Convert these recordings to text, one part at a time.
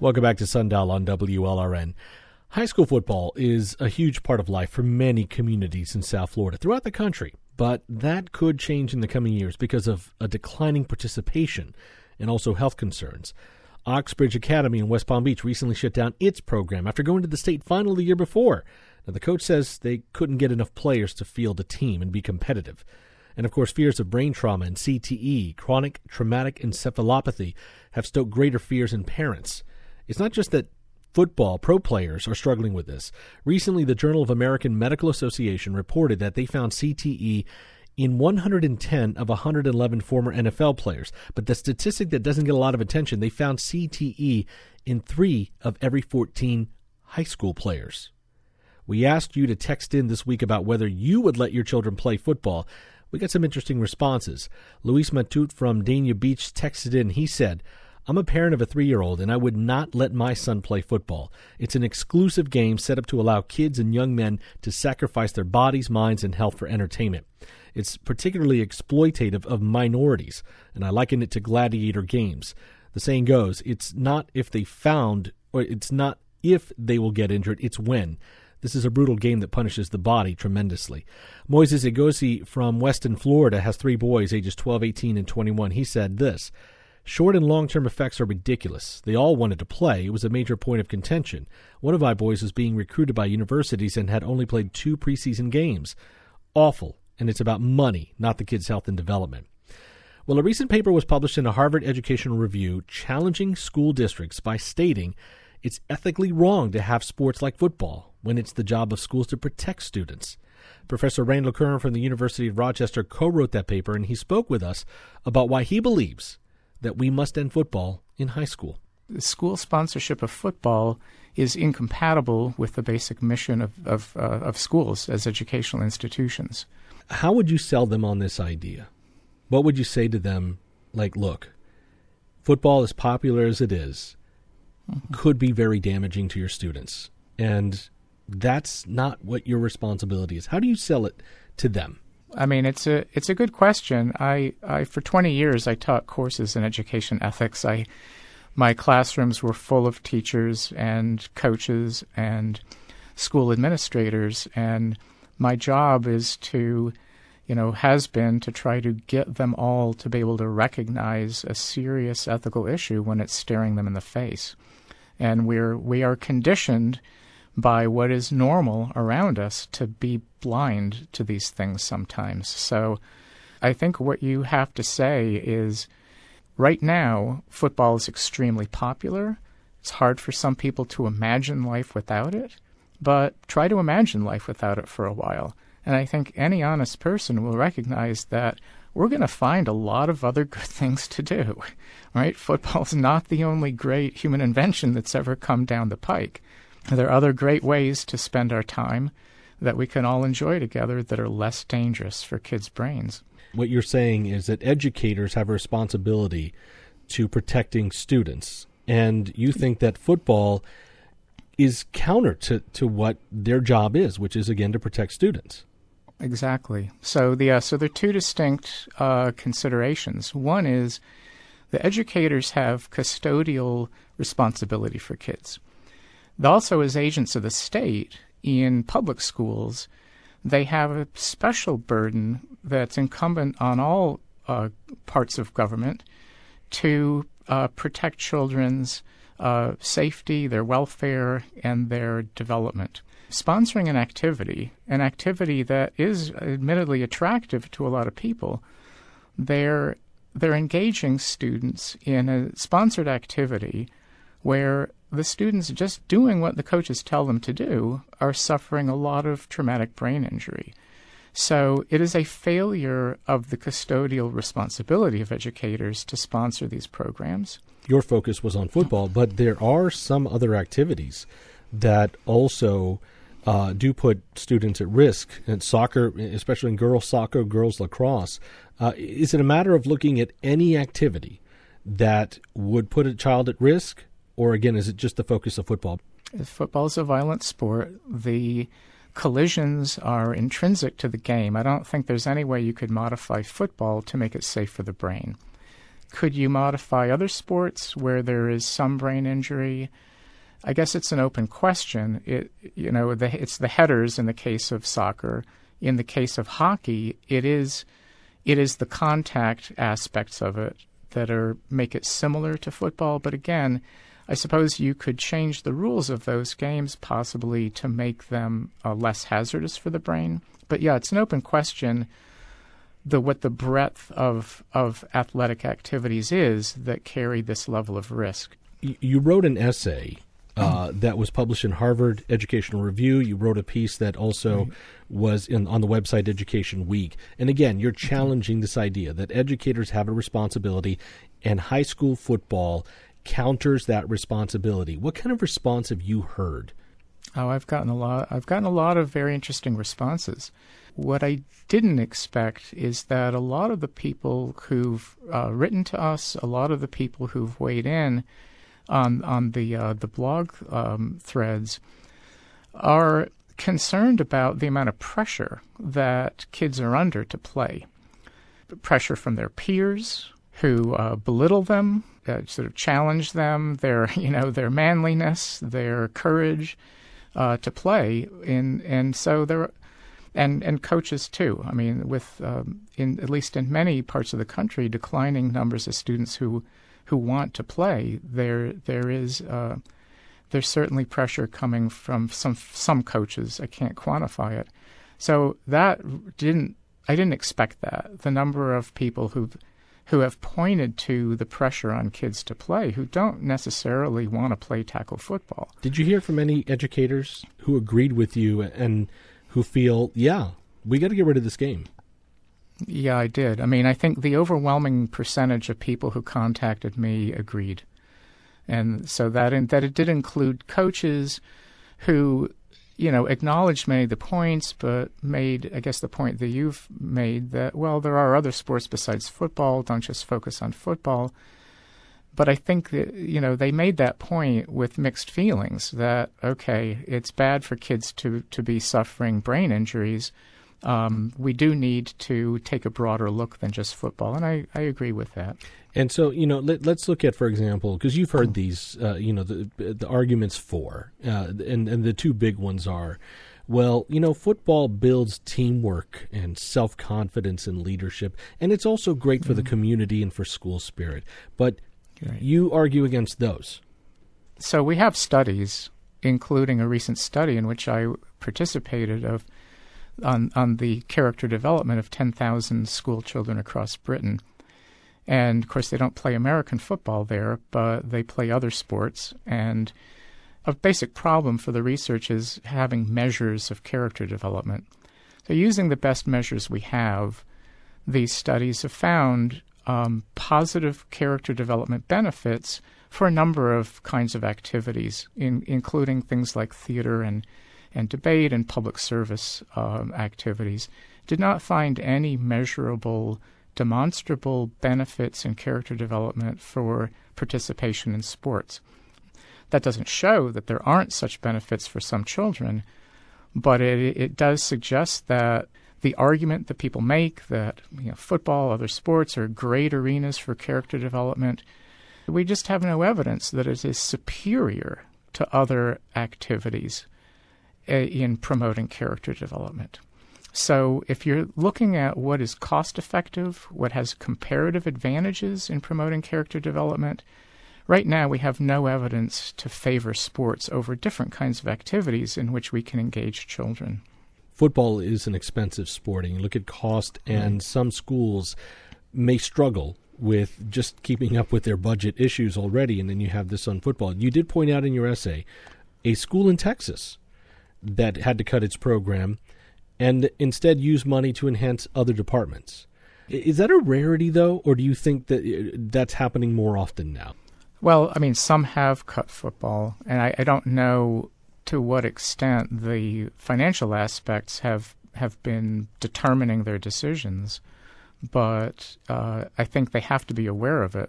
Welcome back to Sundial on WLRN. High school football is a huge part of life for many communities in South Florida, throughout the country. But that could change in the coming years because of a declining participation and also health concerns. Oxbridge Academy in West Palm Beach recently shut down its program after going to the state final the year before. Now, the coach says they couldn't get enough players to field a team and be competitive. And, of course, fears of brain trauma and CTE, chronic traumatic encephalopathy, have stoked greater fears in parents. It's not just that football pro players are struggling with this. Recently, the Journal of American Medical Association reported that they found CTE in 110 of 111 former NFL players. But the statistic that doesn't get a lot of attention, they found CTE in 3 of every 14 high school players. We asked you to text in this week about whether you would let your children play football. We got some interesting responses. Luis Matut from Dania Beach texted in. He said, I'm a parent of a 3-year-old, and I would not let my son play football. It's an exclusive game set up to allow kids and young men to sacrifice their bodies, minds, and health for entertainment. It's particularly exploitative of minorities, and I liken it to gladiator games. The saying goes, it's not if they will get injured, it's when. This is a brutal game that punishes the body tremendously. Moises Egosi from Weston, Florida, has 3 boys, ages 12, 18, and 21. He said this, short and long-term effects are ridiculous. They all wanted to play. It was a major point of contention. One of my boys was being recruited by universities and had only played 2 preseason games. Awful, and it's about money, not the kid's health and development. Well, a recent paper was published in a Harvard Educational Review challenging school districts by stating it's ethically wrong to have sports like football when it's the job of schools to protect students. Professor Randall Curran from the University of Rochester co-wrote that paper, and he spoke with us about why he believes that we must end football in high school. The school sponsorship of football is incompatible with the basic mission of schools as educational institutions. How would you sell them on this idea? What would you say to them? Like, look, football, as popular as it is, could be very damaging to your students. And that's not what your responsibility is. How do you sell it to them? I mean, it's a good question. I for 20 years, I taught courses in education ethics. My classrooms were full of teachers and coaches and school administrators, and my job has been to try to get them all to be able to recognize a serious ethical issue when it's staring them in the face. And we are conditioned by what is normal around us to be blind to these things sometimes. So I think what you have to say is, right now, football is extremely popular. It's hard for some people to imagine life without it, but try to imagine life without it for a while. And I think any honest person will recognize that we're going to find a lot of other good things to do, right? Football's not the only great human invention that's ever come down the pike. There are other great ways to spend our time that we can all enjoy together that are less dangerous for kids' brains. What you're saying is that educators have a responsibility to protecting students, and you think that football is counter to what their job is, which is, again, to protect students. Exactly. So there are 2 distinct considerations. One is the educators have custodial responsibility for kids. Also, as agents of the state in public schools, they have a special burden that's incumbent on all parts of government to protect children's safety, their welfare, and their development. Sponsoring an activity that is admittedly attractive to a lot of people, they're engaging students in a sponsored activity where the students just doing what the coaches tell them to do are suffering a lot of traumatic brain injury. So it is a failure of the custodial responsibility of educators to sponsor these programs. Your focus was on football, but there are some other activities that also do put students at risk. And soccer, especially in girls soccer, girls lacrosse. Is it a matter of looking at any activity that would put a child at risk? Or, again, is it just the focus of football? Football is a violent sport. The collisions are intrinsic to the game. I don't think there's any way you could modify football to make it safe for the brain. Could you modify other sports where there is some brain injury? I guess it's an open question. It's the headers in the case of soccer. In the case of hockey, it is the contact aspects of it that make it similar to football. But again, I suppose you could change the rules of those games possibly to make them less hazardous for the brain. But yeah, it's an open question what the breadth of athletic activities is that carry this level of risk. You wrote an essay that was published in Harvard Educational Review. You wrote a piece that also was on the website Education Week. And again, you're challenging this idea that educators have a responsibility, and high school football counters that responsibility. What kind of response have you heard? Oh, I've gotten a lot of very interesting responses. What I didn't expect is that a lot of the people who've written to us, a lot of the people who've weighed in on the blog threads, are concerned about the amount of pressure that kids are under to play. Pressure from their peers who belittle them, sort of challenge them, their manliness, their courage to play, and so there. And coaches too. I mean, with at least in many parts of the country, declining numbers of students who want to play. There's certainly pressure coming from some coaches. I can't quantify it. So I didn't expect that. The number of people who have pointed to the pressure on kids to play who don't necessarily want to play tackle football. Did you hear from any educators who agreed with you and who feel, yeah, we got to get rid of this game? Yeah, I did. I mean, I think the overwhelming percentage of people who contacted me agreed. And so that it did include coaches who, acknowledged many of the points, but made, I guess, the point that you've made that, well, there are other sports besides football. Don't just focus on football. But I think that, they made that point with mixed feelings that, okay, it's bad for kids to be suffering brain injuries. We do need to take a broader look than just football, and I agree with that. And so, let's look at, for example, because you've heard these, the arguments for, and the two big ones are, well, football builds teamwork and self-confidence and leadership, and it's also great for the community and for school spirit. But you argue against those. So we have studies, including a recent study in which I participated on the character development of 10,000 school children across Britain. And, of course, they don't play American football there, but they play other sports. And a basic problem for the research is having measures of character development. So using the best measures we have, these studies have found positive character development benefits for a number of kinds of activities, including things like theater and debate and public service activities. Did not find any measurable, demonstrable benefits in character development for participation in sports. That doesn't show that there aren't such benefits for some children, but it does suggest that the argument that people make that football, other sports are great arenas for character development, we just have no evidence that it is superior to other activities in promoting character development. So if you're looking at what is cost-effective, what has comparative advantages in promoting character development, right now we have no evidence to favor sports over different kinds of activities in which we can engage children. Football is an expensive sport, and you look at cost, and some schools may struggle with just keeping up with their budget issues already, and then you have this on football. You did point out in your essay a school in Texas that had to cut its program and instead use money to enhance other departments. Is that a rarity, though, or do you think that that's happening more often now? Well, I mean, some have cut football, and I don't know to what extent the financial aspects have been determining their decisions, but I think they have to be aware of it.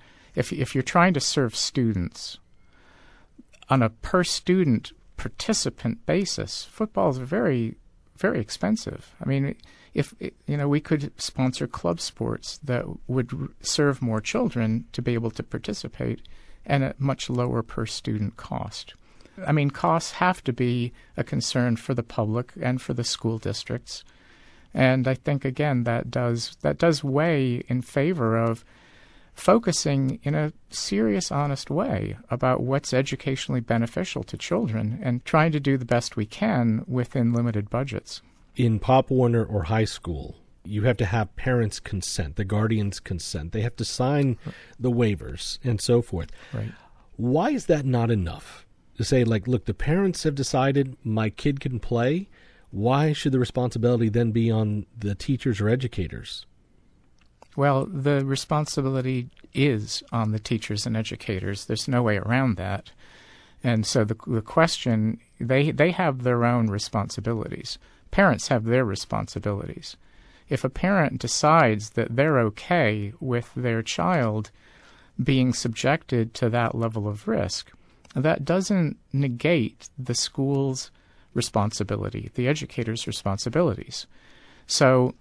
If you're trying to serve students on a per-student participant basis, football is a very, very expensive. I mean, if we could sponsor club sports that would serve more children to be able to participate and at much lower per student cost. I mean, costs have to be a concern for the public and for the school districts. And I think, again, that does weigh in favor of focusing in a serious, honest way about what's educationally beneficial to children and trying to do the best we can within limited budgets. In Pop Warner or high school, you have to have parents' consent, the guardians' consent. They have to sign the waivers and so forth. Right. Why is that not enough? To say, like, look, the parents have decided my kid can play. Why should the responsibility then be on the teachers or educators? Well, the responsibility is on the teachers and educators. There's no way around that. And so the question, they have their own responsibilities. Parents have their responsibilities. If a parent decides that they're okay with their child being subjected to that level of risk, that doesn't negate the school's responsibility, the educator's responsibilities. So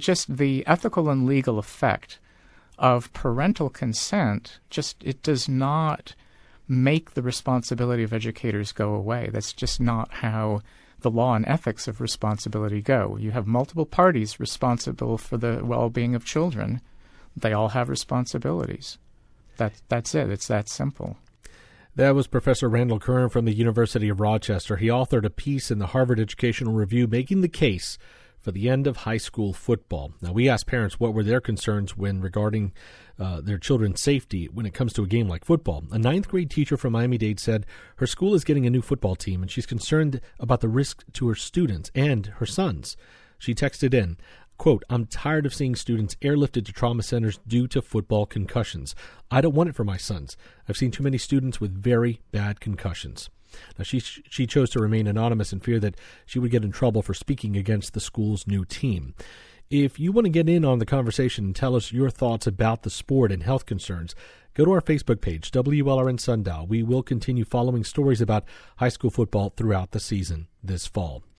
the ethical and legal effect of parental consent it does not make the responsibility of educators go away. That's just not how the law and ethics of responsibility go. You have multiple parties responsible for the well-being of children. They all have responsibilities. That's it. It's that simple. That was Professor Randall Curran from the University of Rochester. He authored a piece in the Harvard Educational Review making the case for the end of high school football. Now, we asked parents what were their concerns when regarding their children's safety when it comes to a game like football. A ninth grade teacher from Miami-Dade said her school is getting a new football team, and she's concerned about the risk to her students and her sons. She texted in, quote, "I'm tired of seeing students airlifted to trauma centers due to football concussions. I don't want it for my sons. I've seen too many students with very bad concussions." Now, she chose to remain anonymous in fear that she would get in trouble for speaking against the school's new team. If you want to get in on the conversation and tell us your thoughts about the sport and health concerns, go to our Facebook page, WLRN Sundial. We will continue following stories about high school football throughout the season this fall.